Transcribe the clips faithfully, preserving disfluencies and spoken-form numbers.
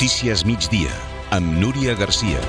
Notícies migdia, amb Núria Garcia.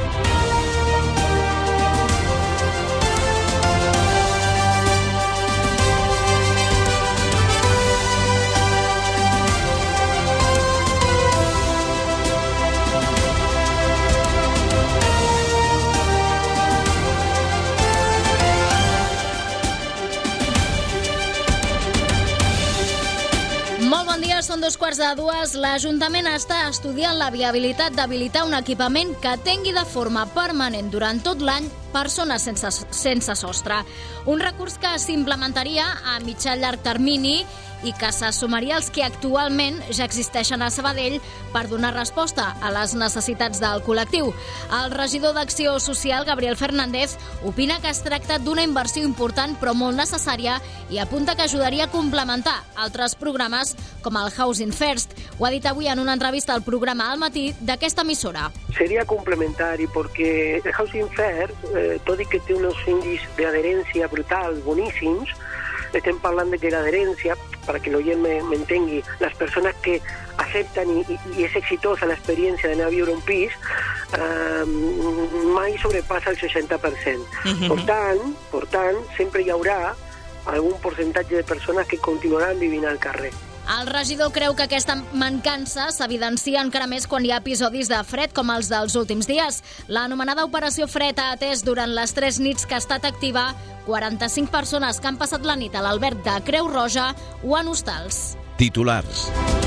Són dos quarts de dues. L'Ajuntament està estudiant la viabilitat d'habilitar un equipament que tingui de forma permanent durant tot l'any persones sense, sense sostre. Un recurs que s'implementaria a mitjà llarg termini i que se sumaria als que actualment ja existeixen a Sabadell per donar resposta a les necessitats del col·lectiu. El regidor d'Acció Social, Gabriel Fernández, opina que es tracta d'una inversió important però molt necessària i apunta que ajudaria a complementar altres programes com el Housing First. Ho ha dit avui en una entrevista al programa Al Matí d'aquesta emissora. Sería complementari porque el Housing First, eh, tot i que té uns índices d'adherència brutals, boníssims, estem parlant de que l'adherència, para que l'oient m'entengui, les persones que accepten i, i, i és exitosa l'experiència d'anar a viure un pis, eh, mai sobrepassa el seixanta per cent. Per tant, per tant, sempre hi haurà algun percentatge de persones que continuaran vivint al carrer. El regidor creu que aquesta mancança s'evidencia encara més quan hi ha episodis de fred com els dels últims dies. L'anomenada Operació Fred ha atès durant les tres nits que ha estat activa quaranta-cinc persones que han passat la nit a l'alberg de Creu Roja o en hostals. Titulars.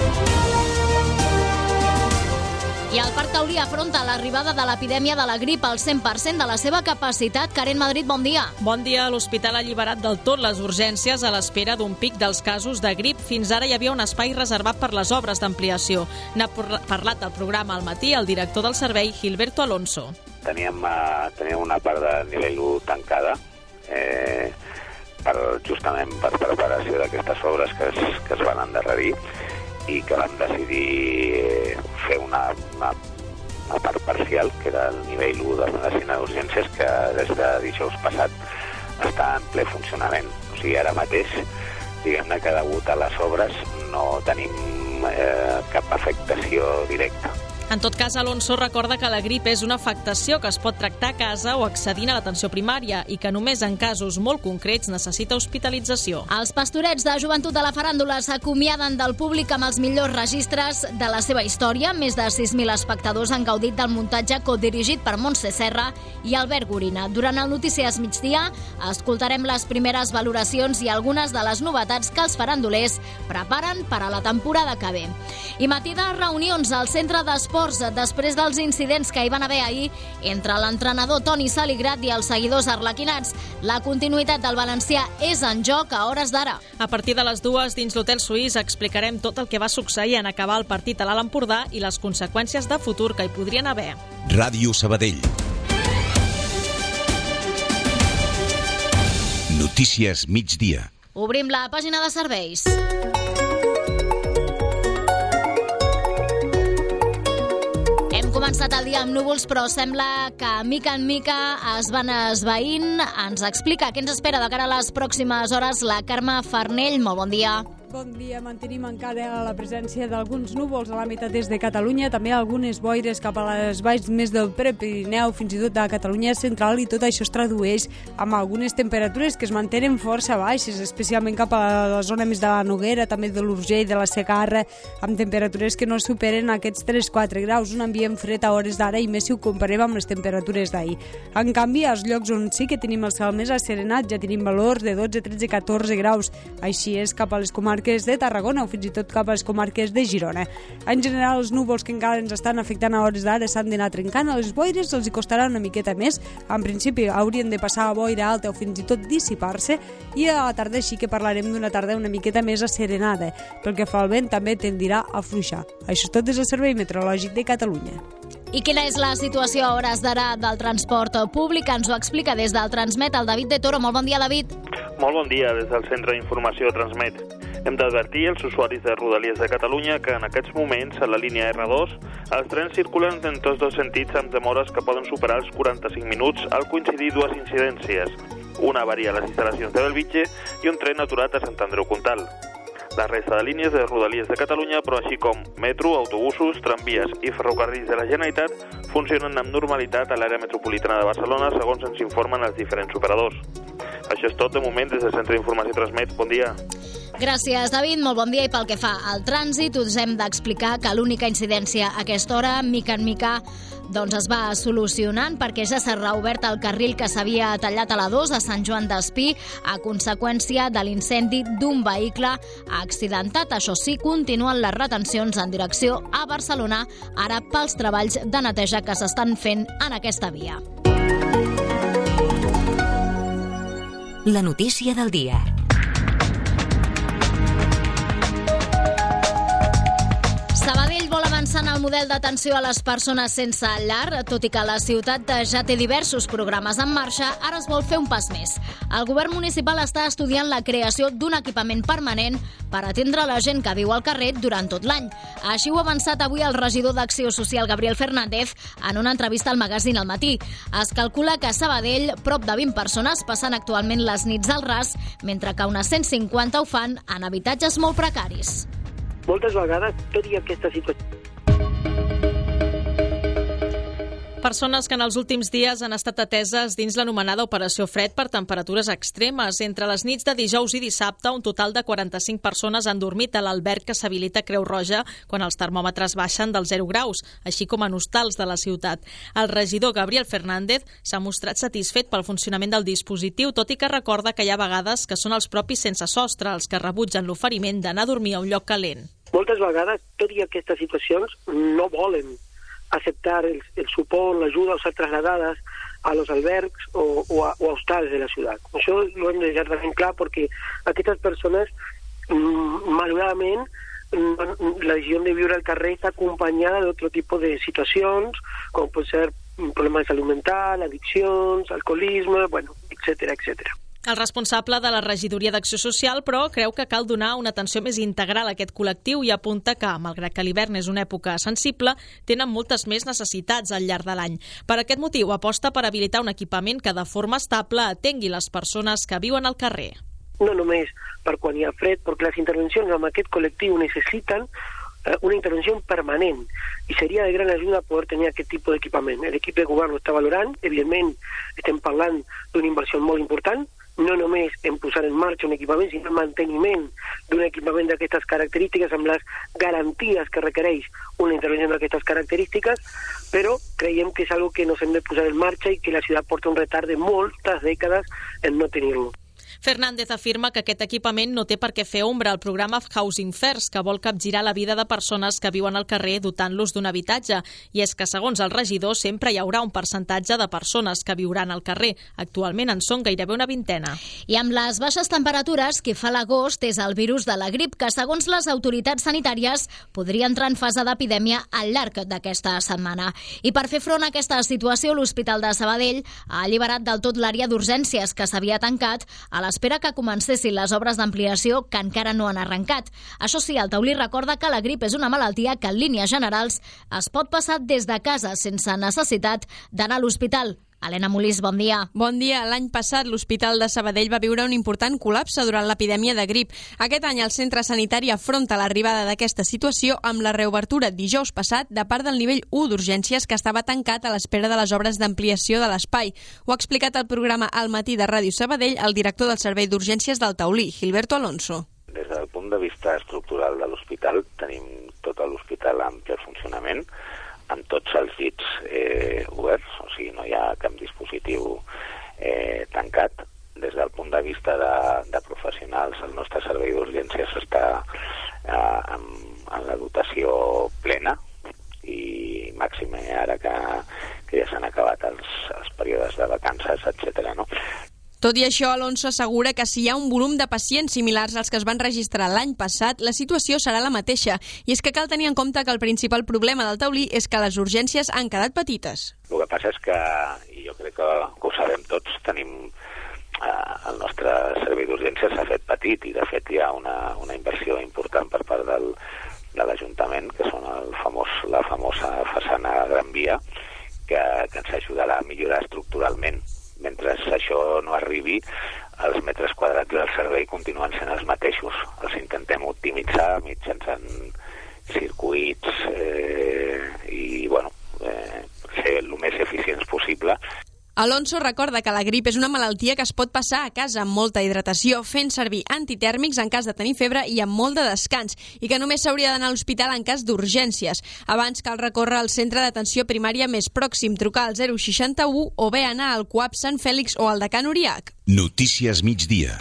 I el Parc Taurí afronta l'arribada de l'epidèmia de la grip al cent per cent de la seva capacitat. Karen Madrid, bon dia. Bon dia. L'hospital ha alliberat del tot les urgències a l'espera d'un pic dels casos de grip. Fins ara hi havia un espai reservat per les obres d'ampliació. N'ha parlat al programa Al Matí el director del servei, Gilberto Alonso. Teníem, uh, teníem una part de nivell u tancada, eh, per, justament per preparació d'aquestes obres que es, que es van endarrerir, i que vam decidir fer una, una, una part parcial, que era el nivell u de medicina d'urgències, que des de dijous passat està en ple funcionament. O sigui, ara mateix, diguem-ne que degut a les obres no tenim eh, cap afectació directa. En tot cas, Alonso recorda que la grip és una afectació que es pot tractar a casa o accedint a l'atenció primària i que només en casos molt concrets necessita hospitalització. Els pastorets de joventut de la faràndula s'acomiaden del públic amb els millors registres de la seva història. Més de sis mil espectadors han gaudit del muntatge codirigit per Montse Serra i Albert Gorina. Durant el Notícies Migdia escoltarem les primeres valoracions i algunes de les novetats que els farandolers preparen per a la temporada que ve. I matí de reunions al centre d'esport després dels incidents que hi van haver ahir entre l'entrenador Toni Saligrat i els seguidors arlequinats. La continuïtat del valencià és en joc a hores d'ara. A partir de les dues, dins l'Hotel Suís, explicarem tot el que va succeir en acabar el partit a l'Alt Empordà i les conseqüències de futur que hi podrien haver. Ràdio Sabadell. Notícies migdia. Obrim la pàgina de serveis. Començat el dia amb núvols, però sembla que mica en mica es van esvaint. Ens explica què ens espera de cara a les pròximes hores la Carme Farnell. Molt bon dia. Bon dia. Mantenim encara la presència d'alguns núvols a la meitat est de Catalunya, també algunes boires cap a les valls més del Prepirineu, fins i tot de Catalunya central, i tot això es tradueix amb algunes temperatures que es mantenen força baixes, especialment cap a la zona més de la Noguera, també de l'Urgell, de la Segarra, amb temperatures que no superen aquests tres a quatre graus, un ambient fred a hores d'ara, i més si ho comparem amb les temperatures d'ahir. En canvi, als llocs on sí que tenim el cel més asserenat, ja tenim valors de dotze, tretze, catorze graus. Així és cap a les comarques de Tarragona o fins i tot cap a les comarques de Girona. En general, els núvols que encara ens estan afectant a hores d'ara s'han d'anar trencant. A les boires els hi costarà una miqueta més. En principi haurien de passar a boira alta o fins i tot dissipar-se, i a la tarda sí que parlarem d'una tarda una miqueta més asserenada. Pel que fa al vent, també tendirà a fluixar. Això és tot des del Servei Meteorològic de Catalunya. I quina és la situació a hores d'ara del transport públic? Ens ho explica des del Transmet el David de Toro. Molt bon dia, David. Molt bon dia des del Centre d'Informació Transmet. Hem d'advertir els usuaris de Rodalies de Catalunya que en aquests moments, a la línia erre dos, els trens circulen en tots dos sentits amb demores que poden superar els quaranta-cinc minuts al coincidir dues incidències. Una avaria a les instal·lacions de Bellvitge i un tren aturat a Sant Andreu Comtal. La resta de línies de Rodalies de Catalunya, però així com metro, autobusos, tramvies i ferrocarrils de la Generalitat, funcionen amb normalitat a l'àrea metropolitana de Barcelona, segons ens informen els diferents operadors. Això és tot de moment des del Centre d'Informació Transmet. Bon dia. Gràcies, David. Molt bon dia. I pel que fa al trànsit, us hem d'explicar que l'única incidència a aquesta hora, mica en mica, doncs es va solucionant perquè ja s'ha reobert el carril que s'havia tallat a la dos a Sant Joan d'Espí a conseqüència de l'incendi d'un vehicle accidentat. Això sí, continuen les retencions en direcció a Barcelona, ara pels treballs de neteja que s'estan fent en aquesta via. La notícia del dia. Sabadell vol avançar en el model d'atenció a les persones sense llar. Tot i que la ciutat ja té diversos programes en marxa, ara es vol fer un pas més. El govern municipal està estudiant la creació d'un equipament permanent per atendre la gent que viu al carrer durant tot l'any. Així ho ha avançat avui el regidor d'Acció Social, Gabriel Fernández, en una entrevista al magazín El Matí. Es calcula que a Sabadell prop de vint persones passen actualment les nits al ras, mentre que unes cent cinquanta ho fan en habitatges molt precaris. Moltes vegades, tot i aquesta situació... Persones que en els últims dies han estat ateses dins l'anomenada Operació Fred per temperatures extremes. Entre les nits de dijous i dissabte, un total de quaranta-cinc persones han dormit a l'alberg que s'habilita a Creu Roja quan els termòmetres baixen dels zero graus, així com en hostals de la ciutat. El regidor Gabriel Fernández s'ha mostrat satisfet pel funcionament del dispositiu, tot i que recorda que hi ha vegades que són els propis sense sostre els que rebutgen l'oferiment d'anar a dormir a un lloc calent. Moltes vegades, tot i aquestes situacions, no volen acceptar el, el suport, l'ajuda o ser trasladades a los albergs o, o, a, o a hostales de la ciutat. Això ho hem de deixar ben clar perquè aquestes persones, mmm, malauradament, la decisió de viure al carrer està acompanyada d'altre tipus de situacions, com pot ser problemes de salut mental, addiccions, alcoholisme, bueno, etcètera, etcètera. El responsable de la regidoria d'Acció Social, però, creu que cal donar una atenció més integral a aquest col·lectiu i apunta que, malgrat que l'hivern és una època sensible, tenen moltes més necessitats al llarg de l'any. Per aquest motiu, aposta per habilitar un equipament que de forma estable atengui les persones que viuen al carrer. No només per quan hi ha fred, perquè les intervencions amb aquest col·lectiu necessiten una intervenció permanent i seria de gran ajuda poder tenir aquest tipus d'equipament. L'equip de govern ho està valorant, evidentment estem parlant d'una inversió molt important, no només en posar en marxa un equipament, sinó el manteniment d'un equipament d'aquestes característiques amb les garanties que requereix una intervenció d'aquestes característiques, però creiem que és algo que nos hem de posar en marxa i que la ciutat porta un retard de moltes dècades en no tenir-lo. Fernández afirma que aquest equipament no té per què fer ombra al programa Housing First, que vol capgirar la vida de persones que viuen al carrer dotant-los d'un habitatge. I és que, segons el regidor, sempre hi haurà un percentatge de persones que viuran al carrer. Actualment en són gairebé una vintena. I amb les baixes temperatures, que fa l'agost és el virus de la grip, que, segons les autoritats sanitàries, podria entrar en fase d'epidèmia al llarg d'aquesta setmana. I per fer front a aquesta situació, l'Hospital de Sabadell ha alliberat del tot l'àrea d'urgències que s'havia tancat a l'espera que comencessin les obres d'ampliació que encara no han arrencat. Això sí, el taulí recorda que la grip és una malaltia que en línies generals es pot passar des de casa sense necessitat d'anar a l'hospital. Helena Molís, bon dia. Bon dia. L'any passat l'Hospital de Sabadell va viure un important col·lapse durant l'epidèmia de grip. Aquest any el centre sanitari afronta l'arribada d'aquesta situació amb la reobertura dijous passat de part del nivell u d'urgències que estava tancat a l'espera de les obres d'ampliació de l'espai. Ho ha explicat al programa Al Matí de Ràdio Sabadell el director del Servei d'Urgències del Taulí, Gilberto Alonso. Des del punt de vista estructural de l'hospital tenim tot l'hospital en ple funcionament, amb tots els llits eh, oberts, o sigui, no hi ha cap dispositiu eh, tancat. Des del punt de vista de, de professionals, el nostre servei d'urgències està eh, en, en la dotació plena i màxim ara que, que ja s'han acabat els, els períodes de vacances, etcètera, no? Tot i això, Alonso assegura que si hi ha un volum de pacients similars als que es van registrar l'any passat, la situació serà la mateixa. I és que cal tenir en compte que el principal problema del taulí és que les urgències han quedat petites. El que passa és que, i jo crec que, que ho sabem tots, tenim eh, el nostre servei d'urgències s'ha fet petit i de fet hi ha una, una inversió important per part del, de l'Ajuntament, que són el famós, la famosa façana Gran Via, que, que ens ajudarà a millorar estructuralment mentre això no arribi, els metres quadrats del servei continuen sent els mateixos. Els intentem optimitzar mitjançant circuits eh, i, bueno, eh, ser el més eficients possible. Alonso recorda que la grip és una malaltia que es pot passar a casa amb molta hidratació, fent servir antitèrmics en cas de tenir febre i amb molt de descans, i que només s'hauria d'anar a l'hospital en cas d'urgències. Abans cal recórrer al centre d'atenció primària més pròxim, trucar al zero seixanta-u o bé anar al C U A P Sant Fèlix o al de Can Uriac. Notícies migdia.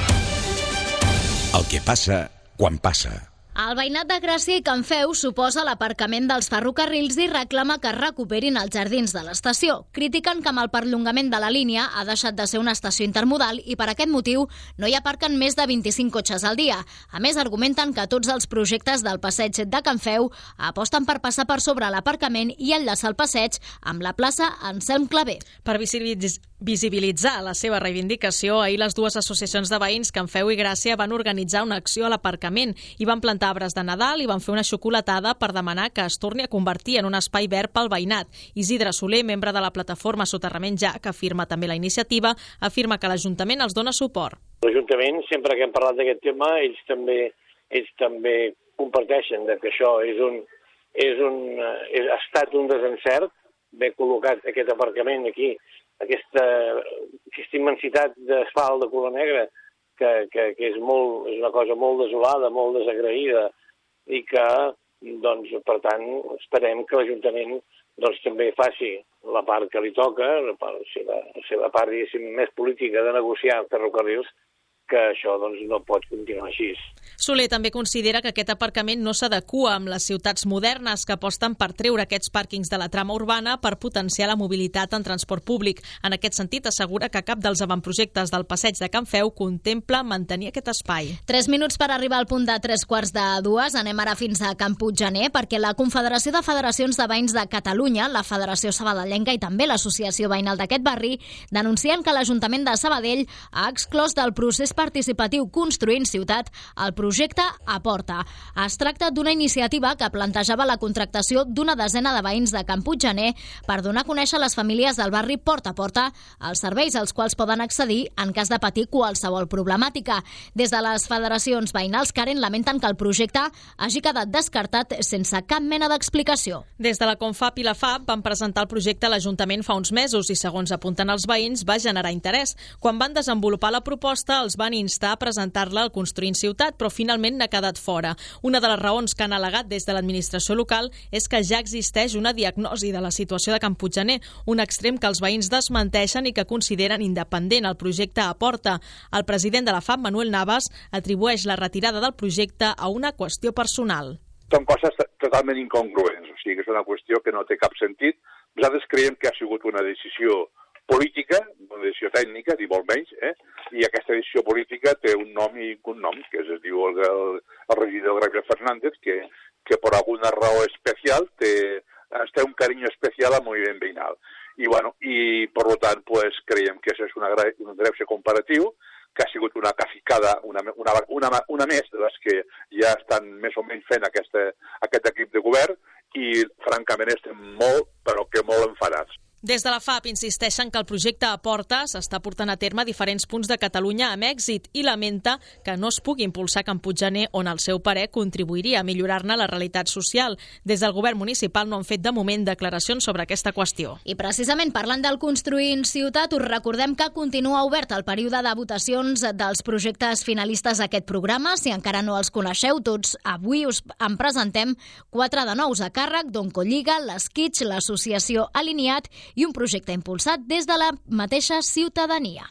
El que passa quan passa. El veïnat de Gràcia i Can Feu suposa l'aparcament dels ferrocarrils i reclama que es recuperin els jardins de l'estació. Critiquen que amb el perllongament de la línia ha deixat de ser una estació intermodal i per aquest motiu no hi aparquen més de vint-i-cinc cotxes al dia. A més, argumenten que tots els projectes del passeig de Can Feu aposten per passar per sobre l'aparcament i enllaçar el passeig amb la plaça Anselm Clavé. Per visibilitzar la seva reivindicació, ahir les dues associacions de veïns, Can Feu i Gràcia, van organitzar una acció a l'aparcament i van plantar arbres de Nadal i van fer una xocolatada per demanar que es torni a convertir en un espai verd pel veïnat. Isidre Soler, membre de la plataforma Soterrament Ja, que afirma també la iniciativa, afirma que l'Ajuntament els dona suport. L'Ajuntament, sempre que hem parlat d'aquest tema, ells també, ells també comparteixen de que això és un, és un, és, ha estat un desencert, haver col·locat aquest aparcament aquí, aquesta, aquesta immensitat d'asfalt de color negre, que, que, que és, molt, és una cosa molt desolada, molt desagraïda, i que, doncs, per tant, esperem que l'Ajuntament doncs, també faci la part que li toca, la seva, la seva part, diguéssim, més política de negociar ferrocarrils, que això doncs, no pot continuar així. Soler també considera que aquest aparcament no s'adequa amb les ciutats modernes que aposten per treure aquests pàrquings de la trama urbana per potenciar la mobilitat en transport públic. En aquest sentit, assegura que cap dels avantprojectes del passeig de Can Feu contempla mantenir aquest espai. Tres minuts per arribar al punt de tres quarts de dues. Anem ara fins a Can Puiggener, perquè la Confederació de Federacions de Veïns de Catalunya, la Federació Sabadellenca i també l'Associació Veïnal d'aquest barri denuncien que l'Ajuntament de Sabadell ha exclòs del procés participatiu Construint Ciutat el projecte Aporta. Es tracta d'una iniciativa que plantejava la contractació d'una desena de veïns de Can Puiggener per donar a conèixer a les famílies del barri porta a porta els serveis als quals poden accedir en cas de patir qualsevol problemàtica. Des de les federacions veïnals, Karen, lamenten que el projecte hagi quedat descartat sense cap mena d'explicació. Des de la Confap i la F A P van presentar el projecte a l'Ajuntament fa uns mesos i, segons apunten els veïns, va generar interès. Quan van desenvolupar la proposta, els van instar a presentar-la al Construint Ciutat, però finalment n'ha quedat fora. Una de les raons que han al·legat des de l'administració local és que ja existeix una diagnosi de la situació de Can Puiggener, un extrem que els veïns desmenteixen i que consideren independent el projecte Aporta. El president de la F A P, Manuel Navas, atribueix la retirada del projecte a una qüestió personal. Són coses totalment incongruents, o sigui que és una qüestió que no té cap sentit. Nosaltres creiem que ha sigut una decisió política, una decisió tècnica, ni molt menys, eh? I aquesta decisió política té un nom i un cognom, que es diu el, el, el regidor Gabriel Fernández, que, que per alguna raó especial té, té un carinyo especial al moviment veïnal. I, bueno, i per tant, pues, creiem que això és una, un greuge comparatiu, que ha sigut una cacicada, una, una, una, una més de les que ja estan més o menys fent aquesta, aquest equip de govern, i francament estem molt, però que molt enfadats. Des de la F A P insisteixen que el projecte Aporta s'està portant a terme a diferents punts de Catalunya amb èxit i lamenta que no es pugui impulsar Can Puiggener, on el seu parer contribuiria a millorar-ne la realitat social. Des del govern municipal no han fet de moment declaracions sobre aquesta qüestió. I precisament parlant del Construint Ciutat, us recordem que continua obert el període de votacions dels projectes finalistes d'aquest programa. Si encara no els coneixeu tots, avui us en presentem quatre de nous a càrrec d'Oncolliga, l'Esquitx, l'associació Alineat i un projecte impulsat des de la mateixa ciutadania.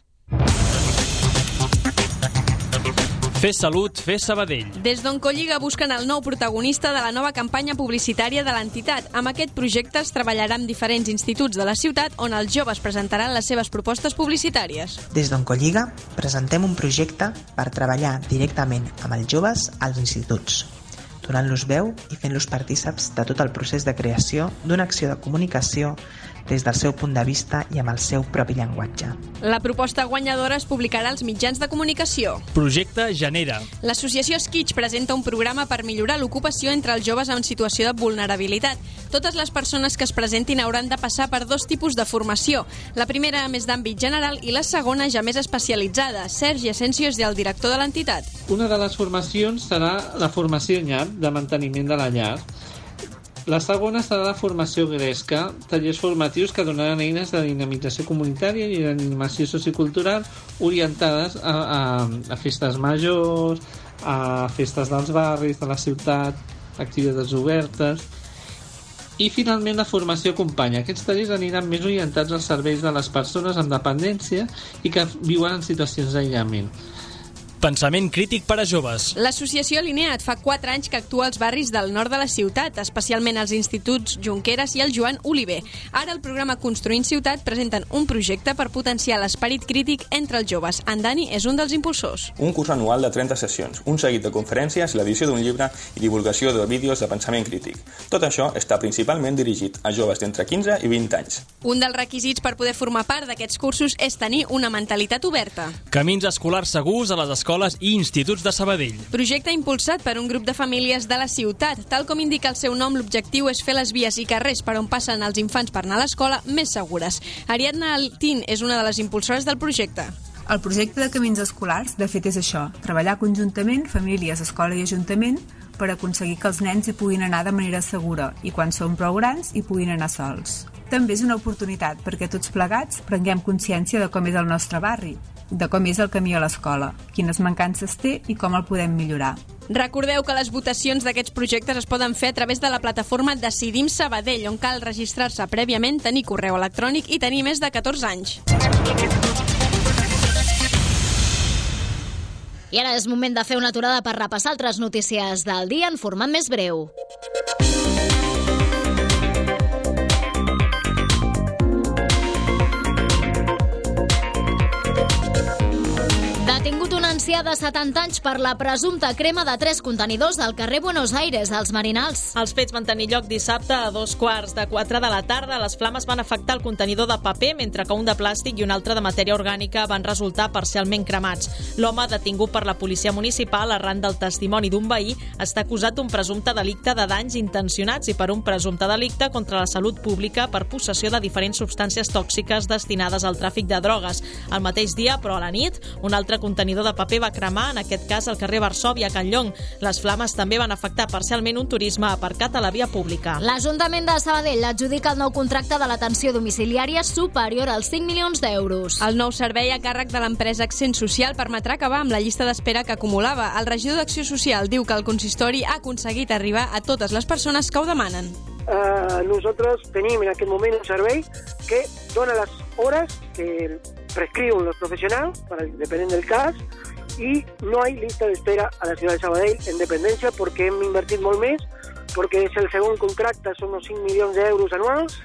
Fes salut, fes Sabadell. Des d'Oncolliga busquen el nou protagonista de la nova campanya publicitària de l'entitat. Amb aquest projecte es treballarà amb diferents instituts de la ciutat on els joves presentaran les seves propostes publicitàries. Des d'Oncolliga presentem un projecte per treballar directament amb els joves als instituts, donant-los veu i fent-los partíceps de tot el procés de creació d'una acció de comunicació des del seu punt de vista i amb el seu propi llenguatge. La proposta guanyadora es publicarà als mitjans de comunicació. Projecte Genera. L'associació Skitch presenta un programa per millorar l'ocupació entre els joves en situació de vulnerabilitat. Totes les persones que es presentin hauran de passar per dos tipus de formació. La primera més d'àmbit general i la segona ja més especialitzada. Sergi Asensio és el director de l'entitat. Una de les formacions serà la formació Nyap, de manteniment de la llar. La segona serà la formació Gresca, tallers formatius que donaran eines de dinamització comunitària i d'animació sociocultural orientades a, a, a festes majors, a festes dels barris, de la ciutat, activitats obertes. I finalment la formació acompanya. Aquests tallers aniran més orientats als serveis de les persones amb dependència i que viuen en situacions d'aïllament. Pensament crític per a joves. L'associació Alinea't fa quatre anys que actua als barris del nord de la ciutat, especialment als instituts Junqueras i el Joan Oliver. Ara el programa Construint Ciutat presenten un projecte per potenciar l'esperit crític entre els joves. En Dani és un dels impulsors. Un curs anual de trenta sessions, un seguit de conferències, l'edició d'un llibre i divulgació de vídeos de pensament crític. Tot això està principalment dirigit a joves d'entre quinze i vint anys. Un dels requisits per poder formar part d'aquests cursos és tenir una mentalitat oberta. Camins escolars segurs a les escoles i instituts de Sabadell. Projecte impulsat per un grup de famílies de la ciutat. Tal com indica el seu nom, l'objectiu és fer les vies i carrers per on passen els infants per anar a l'escola més segures. Ariadna Altín és una de les impulsores del projecte. El projecte de Camins Escolars, de fet, és això, treballar conjuntament, famílies, escola i ajuntament, per aconseguir que els nens hi puguin anar de manera segura i quan són prou grans hi puguin anar sols. També és una oportunitat perquè tots plegats prenguem consciència de com és el nostre barri, de com és el camí a l'escola, quines mancances té i com el podem millorar. Recordeu que les votacions d'aquests projectes es poden fer a través de la plataforma Decidim Sabadell, on cal registrar-se prèviament, tenir correu electrònic i tenir més de catorze anys. I ara és moment de fer una aturada per repassar altres notícies del dia en format més breu. Detingut un ancià de setanta anys per la presumpta crema de tres contenidors del carrer Buenos Aires, als Marinals. Els fets van tenir lloc dissabte a dos quarts de quatre de la tarda. Les flames van afectar el contenidor de paper, mentre que un de plàstic i un altre de matèria orgànica van resultar parcialment cremats. L'home, detingut per la policia municipal arran del testimoni d'un veí, està acusat d'un presumpte delicte de danys intencionats i per un presumpte delicte contra la salut pública per possessió de diferents substàncies tòxiques destinades al tràfic de drogues. El mateix dia, però a la nit, un altre contenidor de paper va cremar, en aquest cas al carrer Varsòvia, a Can Llong. Les flames també van afectar parcialment un turisme aparcat a la via pública. L'Ajuntament de Sabadell adjudica el nou contracte de l'atenció domiciliària superior als cinc milions d'euros. El nou servei a càrrec de l'empresa Accent Social permetrà acabar amb la llista d'espera que acumulava. El regidor d'Acció Social diu que el consistori ha aconseguit arribar a totes les persones que ho demanen. Uh, nosotros tenim en aquest moment un servei que dona les hores que prescriuen los profesionals, para, depenent del cas, y no hay lista de espera a la ciudad de Sabadell en dependència perquè hem invertit molt més, perquè és el segon contracte, són uns cinc milions d'euros anuals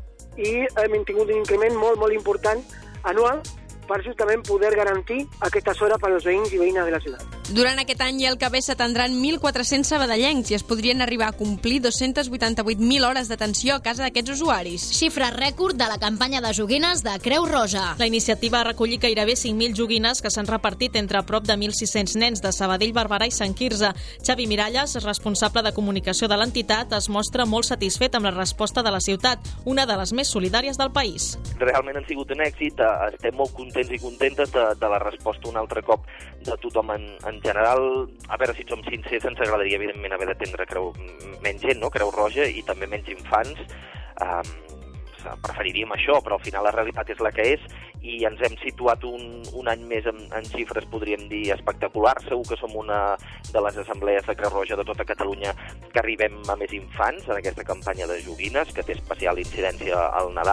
i hem tingut un increment molt, molt important anual per justament poder garantir aquestes hores per als veïns i veïnes de la ciutat. Durant aquest any i el que ve s'atendran mil quatre-cents sabadellencs i es podrien arribar a complir dos-centes vuitanta-vuit mil hores d'atenció a casa d'aquests usuaris. Xifra rècord de la campanya de joguines de Creu Roja. La iniciativa ha recollit gairebé cinc mil joguines que s'han repartit entre prop de mil sis-cents nens de Sabadell, Barberà i Sant Quirze. Xavi Miralles, responsable de comunicació de l'entitat, es mostra molt satisfet amb la resposta de la ciutat, una de les més solidàries del país. Realment han sigut un èxit, estem molt contents i contentes de, de la resposta un altre cop de tothom en, en general. A veure, si som sincers, ens agradaria evidentment haver d'atendre creu, menys gent, no? Creu Roja, i també menys infants. Um, preferiríem això, però al final la realitat és la que és i ens hem situat un, un any més en, en xifres, podríem dir, espectaculars. Segur que som una de les assemblees de Creu Roja de tota Catalunya que arribem a més infants en aquesta campanya de joguines, que té especial incidència al Nadal.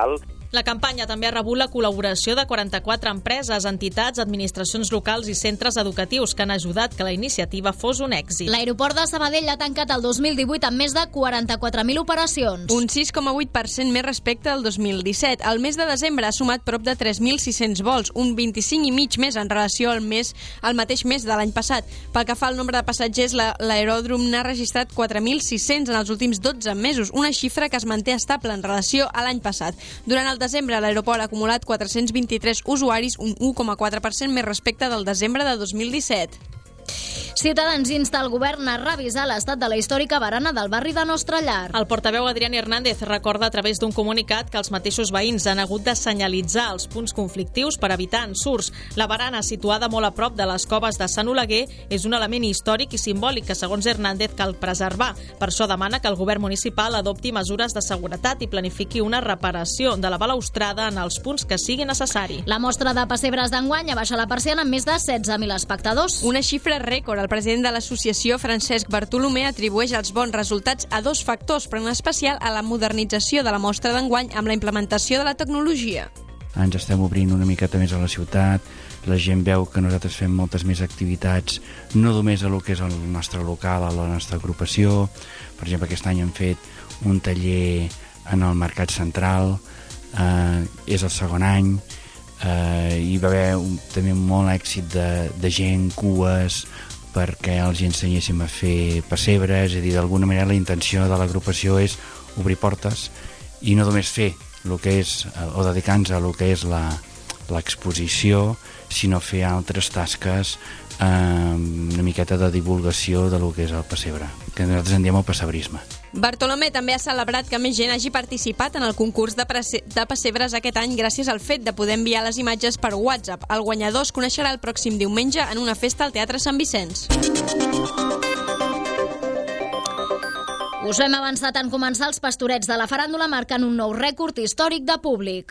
La campanya també ha rebut la col·laboració de quaranta-quatre empreses, entitats, administracions locals i centres educatius que han ajudat que la iniciativa fos un èxit. L'aeroport de Sabadell ha tancat el dos mil divuit amb més de quaranta-quatre mil operacions. Un sis coma vuit per cent més respecte al dos mil disset. El mes de desembre ha sumat prop de tres mil sis-cents vols, un vint-i-cinc i mig més en relació al, mes, al mateix mes de l'any passat. Pel que fa al nombre de passatgers, l'aeròdrom n'ha registrat quatre mil sis-cents en els últims dotze mesos, una xifra que es manté estable en relació a l'any passat. Durant el desembre, l'aeroport ha acumulat quatre-cents vint-i-tres usuaris, un u coma quatre per cent més respecte del desembre de dos mil disset. Ciutadans insta el govern a revisar l'estat de la històrica barana del barri de Nostra Llar. El portaveu Adrián Hernández recorda a través d'un comunicat que els mateixos veïns han hagut de senyalitzar els punts conflictius per evitar ensurts. La barana, situada molt a prop de les coves de Sant Oleguer, és un element històric i simbòlic que, segons Hernández, cal preservar. Per això demana que el govern municipal adopti mesures de seguretat i planifiqui una reparació de la balaustrada en els punts que sigui necessari. La mostra de pessebres d'enguany ha baixat la persiana amb més de setze mil espectadors. Una xifra rècord. El president de l'associació, Francesc Bartolomé, atribueix els bons resultats a dos factors, però en especial a la modernització de la mostra d'enguany amb la implementació de la tecnologia. Ens estem obrint una miqueta més a la ciutat, la gent veu que nosaltres fem moltes més activitats, no només a lo que és el nostre local, a la nostra agrupació. Per exemple, aquest any hem fet un taller en el Mercat Central, eh, és el segon any, eh, hi va haver un, també molt èxit de, de gent, cues, perquè els ensenyéssim a fer pessebres, és a dir, d'alguna manera la intenció de l'agrupació és obrir portes i no només fer el que és, o dedicar-nos a el que és la, l'exposició, sinó fer altres tasques, eh, una miqueta de divulgació de lo que és el pessebre, que nosaltres en diem el pessebrisme. Bartolomé també ha celebrat que més gent hagi participat en el concurs de, de pessebres aquest any gràcies al fet de poder enviar les imatges per WhatsApp. El guanyador es coneixerà el pròxim diumenge en una festa al Teatre Sant Vicenç. Us hem avançat en començar els pastorets de la faràndula marcant un nou rècord històric de públic.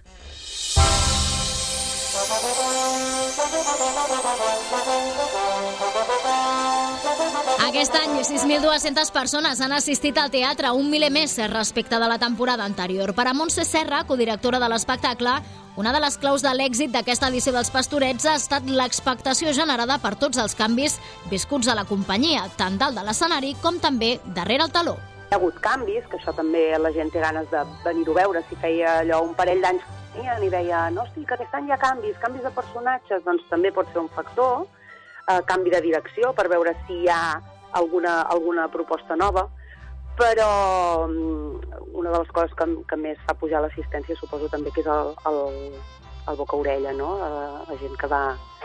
Aquest any, sis mil dues-centes persones han assistit al teatre, un miler més respecte de la temporada anterior. Per a Montse Serra, codirectora de l'espectacle, una de les claus de l'èxit d'aquesta edició dels Pastorets ha estat l'expectació generada per tots els canvis viscuts a la companyia, tant dalt de l'escenari com també darrere el taló. Hi ha hagut canvis, que això també la gent té ganes de venir-ho a veure. Si feia allò un parell d'anys que venien i deia no, sí, que aquest any hi ha canvis, canvis de personatges, doncs també pot ser un factor, eh, canvi de direcció per veure si hi ha alguna, alguna proposta nova, però una de les coses que, que més fa pujar l'assistència suposo també que és el, el, el boca-orella, no? La, la gent que va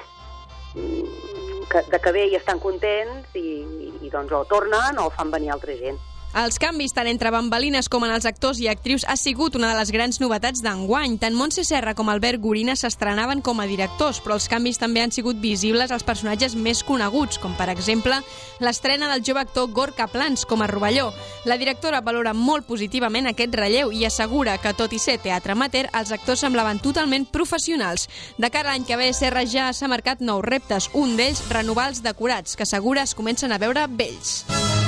que, de que ve i estan contents i, i doncs o tornen o fan venir altra gent. Els canvis, tant entre bambalines com en els actors i actrius, ha sigut una de les grans novetats d'enguany. Tant Montse Serra com Albert Gorina s'estrenaven com a directors, però els canvis també han sigut visibles als personatges més coneguts, com per exemple l'estrena del jove actor Gorka Plans com a Rovelló. La directora valora molt positivament aquest relleu i assegura que, tot i ser teatre amateur, els actors semblaven totalment professionals. De cara a l'any que ve, Serra ja s'ha marcat nous reptes, un d'ells renovar els decorats, que assegura es comencen a veure vells.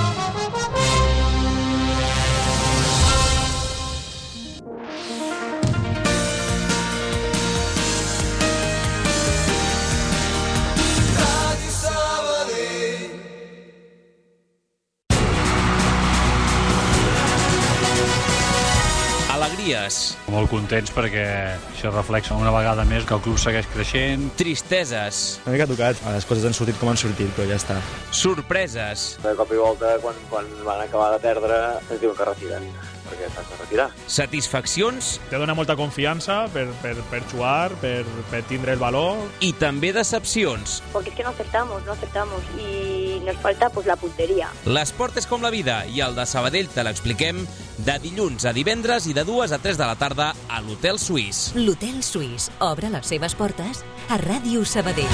Alegries. Molt contents perquè això reflexa una vegada més que el club segueix creixent. Tristeses. Una mica tocat. Les coses han sortit com han sortit, però ja està. Sorpreses. De cop i volta, quan, quan van acabar de perdre, es diuen que retiren, perquè s'han de retirar. Satisfaccions. Te dona molta confiança per, per, per jugar, per, per tindre el valor. I també decepcions. Porque es que no acertamos, no acertamos y nos falta pues la puntería. L'esport és com la vida i el de Sabadell te l'expliquem de dilluns a divendres i de dues a tres de la tarda a l'Hotel Suís. L'Hotel Suís obre les seves portes a Ràdio Sabadell.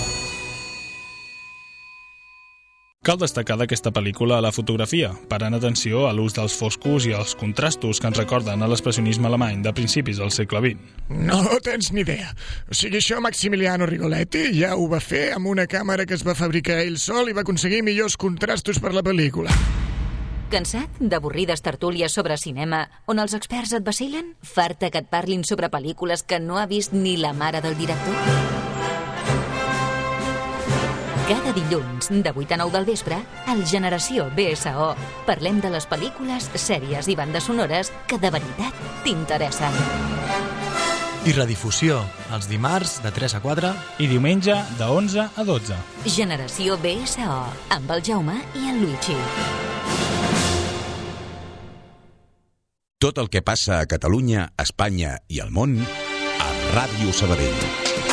Cal destacar d'aquesta pel·lícula la fotografia, parant atenció a l'ús dels foscos i els contrastos que ens recorden a l'expressionisme alemany de principis del segle vint. No tens ni idea. O sigui, això Maximiliano Rigoletti ja ho va fer amb una càmera que es va fabricar ell sol i va aconseguir millors contrastos per la pel·lícula. Cansat d'avorrides tertúlies sobre cinema on els experts et vacilen? Farta que et parlin sobre pel·lícules que no ha vist ni la mare del director? Cada dilluns, de vuit a nou del vespre, al Generació B S O, parlem de les pel·lícules, sèries i bandes sonores que de veritat t'interessen. I redifusió, els dimarts de tres a quatre i diumenge de onze a dotze. Generació B S O, amb el Jaume i el Luigi. Tot el que passa a Catalunya, Espanya i al món a Ràdio Sabadell.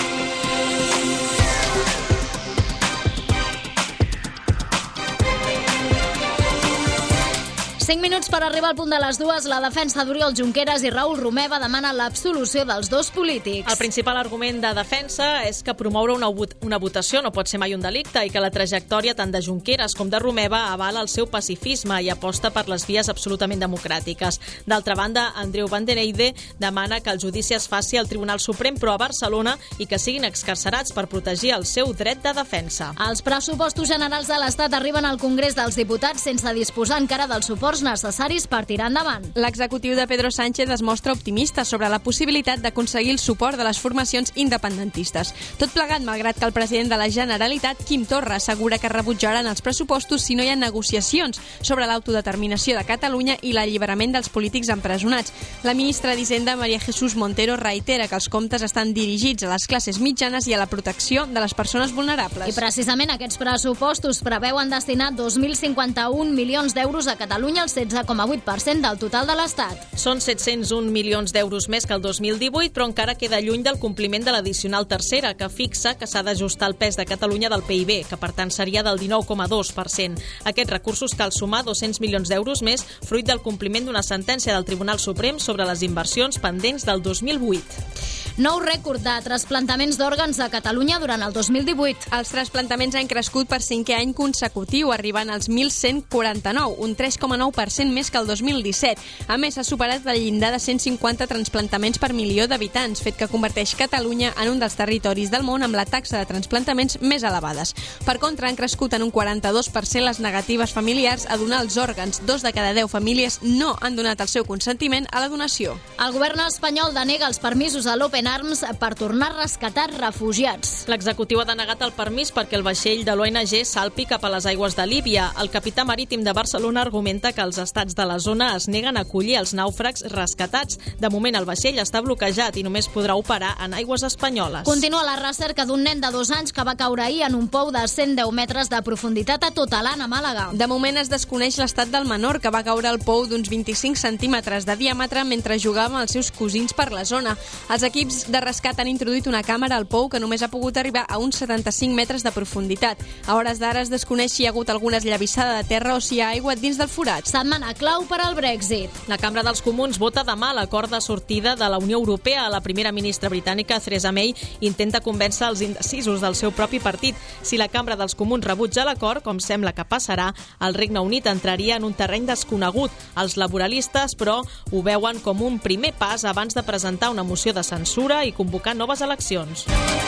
cinc minuts per arribar al punt de les dues. La defensa d'Oriol Junqueras i Raül Romeva demana l'absolució dels dos polítics. El principal argument de defensa és que promoure una, una votació no pot ser mai un delicte i que la trajectòria tant de Junqueras com de Romeva avala el seu pacifisme i aposta per les vies absolutament democràtiques. D'altra banda, Andreu Van den Eide demana que el judici es faci al Tribunal Suprem però a Barcelona i que siguin excarcerats per protegir el seu dret de defensa. Els pressupostos generals de l'Estat arriben al Congrés dels Diputats sense disposar encara dels suports necessaris per tirar endavant. L'executiu de Pedro Sánchez es mostra optimista sobre la possibilitat d'aconseguir el suport de les formacions independentistes. Tot plegat, malgrat que el president de la Generalitat, Quim Torra, assegura que rebutjaran els pressupostos si no hi ha negociacions sobre l'autodeterminació de Catalunya i l'alliberament dels polítics empresonats. La ministra d'Hisenda, María Jesús Montero, reitera que els comptes estan dirigits a les classes mitjanes i a la protecció de les persones vulnerables. I precisament aquests pressupostos preveuen destinar dos mil cinquanta-un milions d'euros a Catalunya, el setze coma vuit per cent del total de l'Estat. Són set-cents un milions d'euros més que el dos mil divuit, però encara queda lluny del compliment de l'addicional tercera, que fixa que s'ha d'ajustar el pes de Catalunya del P I B, que per tant seria del dinou coma dos per cent. Aquests recursos cal sumar dos-cents milions d'euros més, fruit del compliment d'una sentència del Tribunal Suprem sobre les inversions pendents del dos mil vuit. Nou rècord de trasplantaments d'òrgans a Catalunya durant el dos mil divuit. Els trasplantaments han crescut per cinquè any consecutiu, arribant als mil cent quaranta-nou, un tres coma nou per cent més que el dos mil disset. A més, s'ha superat el llindar de cent cinquanta transplantaments per milió d'habitants, fet que converteix Catalunya en un dels territoris del món amb la taxa de transplantaments més elevades. Per contra, han crescut en un quaranta-dos per cent les negatives familiars a donar els òrgans. Dos de cada deu famílies no han donat el seu consentiment a la donació. El govern espanyol denega els permisos a l'Open Arms per tornar a rescatar refugiats. L'executiu ha denegat el permís perquè el vaixell de l'O N G salpi cap a les aigües de Líbia. El capità marítim de Barcelona argumenta que els estats de la zona es neguen a acollir els nàufrags rescatats. De moment el vaixell està bloquejat i només podrà operar en aigües espanyoles. Continua la recerca d'un nen de dos anys que va caure ahir en un pou de cent deu metres de profunditat a Totalan, a Màlaga. De moment es desconeix l'estat del menor, que va caure al pou d'uns vint-i-cinc centímetres de diàmetre mentre jugava amb els seus cosins per la zona. Els equips de rescat han introduït una càmera al pou que només ha pogut arribar a uns setanta-cinc metres de profunditat. A hores d'ara es desconeix si hi ha hagut alguna esllavissada de terra o si hi ha aigua dins del forat. Setmana clau per al Brexit. La Cambra dels Comuns vota demà l'acord de sortida de la Unió Europea. La primera ministra britànica, Theresa May, intenta convèncer els indecisos del seu propi partit. Si la Cambra dels Comuns rebutja l'acord, com sembla que passarà, el Regne Unit entraria en un terreny desconegut. Els laboralistes, però, ho veuen com un primer pas abans de presentar una moció de censura i convocar noves eleccions.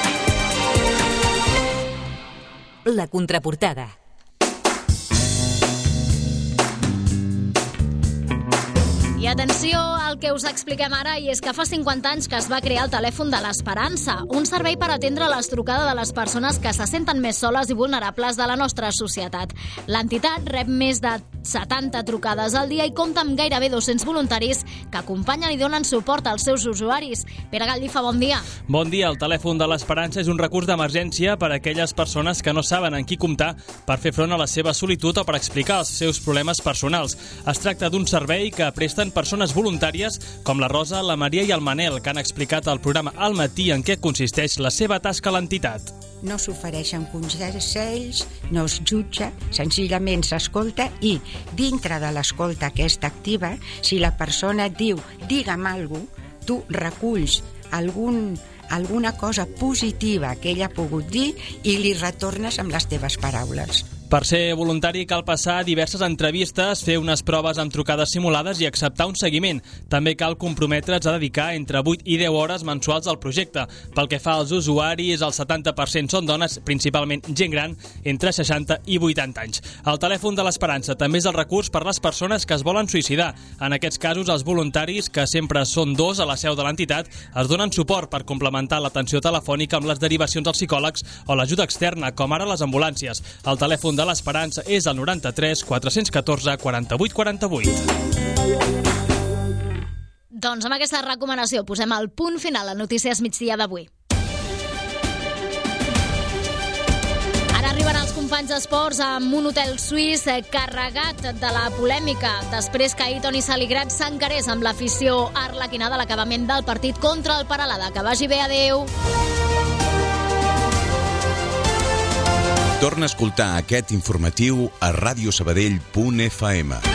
La contraportada. I atenció al que us expliquem ara, i és que fa cinquanta anys que es va crear el telèfon de l'Esperança, un servei per atendre les trucades de les persones que se senten més soles i vulnerables de la nostra societat. L'entitat rep més de setanta trucades al dia i compta amb gairebé dos-cents voluntaris que acompanyen i donen suport als seus usuaris. Pere Gallifa, bon dia. Bon dia. El telèfon de l'Esperança és un recurs d'emergència per a aquelles persones que no saben en qui comptar per fer front a la seva solitud o per explicar els seus problemes personals. Es tracta d'un servei que presten persones voluntàries com la Rosa, la Maria i el Manel, que han explicat al programa Al Matí en què consisteix la seva tasca a l'entitat. No s'ofereixen consells, no es jutja, senzillament s'escolta i dintre de l'escolta aquesta activa, si la persona et diu digue'm alguna cosa, tu reculls algun, alguna cosa positiva que ella ha pogut dir i li retornes amb les teves paraules. Per ser voluntari cal passar diverses entrevistes, fer unes proves amb trucades simulades i acceptar un seguiment. També cal comprometre's a dedicar entre vuit i deu hores mensuals al projecte. Pel que fa als usuaris, el setanta per cent són dones, principalment gent gran, entre seixanta i vuitanta anys. El telèfon de l'Esperança també és el recurs per les persones que es volen suïcidar. En aquests casos, els voluntaris, que sempre són dos a la seu de l'entitat, es donen suport per complementar l'atenció telefònica amb les derivacions als psicòlegs o l'ajuda externa, com ara les ambulàncies. El telèfon de l'Esperança és el noranta-tres quatre-cents catorze quaranta-vuit quaranta-vuit. Doncs amb aquesta recomanació posem el punt final a Notícies Migdia d'avui. Ara arriben els companys d'esports amb un hotel suís carregat de la polèmica després que ahir Toni Saligrat s'encarés amb l'afició arlequinada a l'acabament del partit contra el Peralada. Que vagi bé, adeu! Torna a escoltar aquest informatiu a radiosabadell punt f m.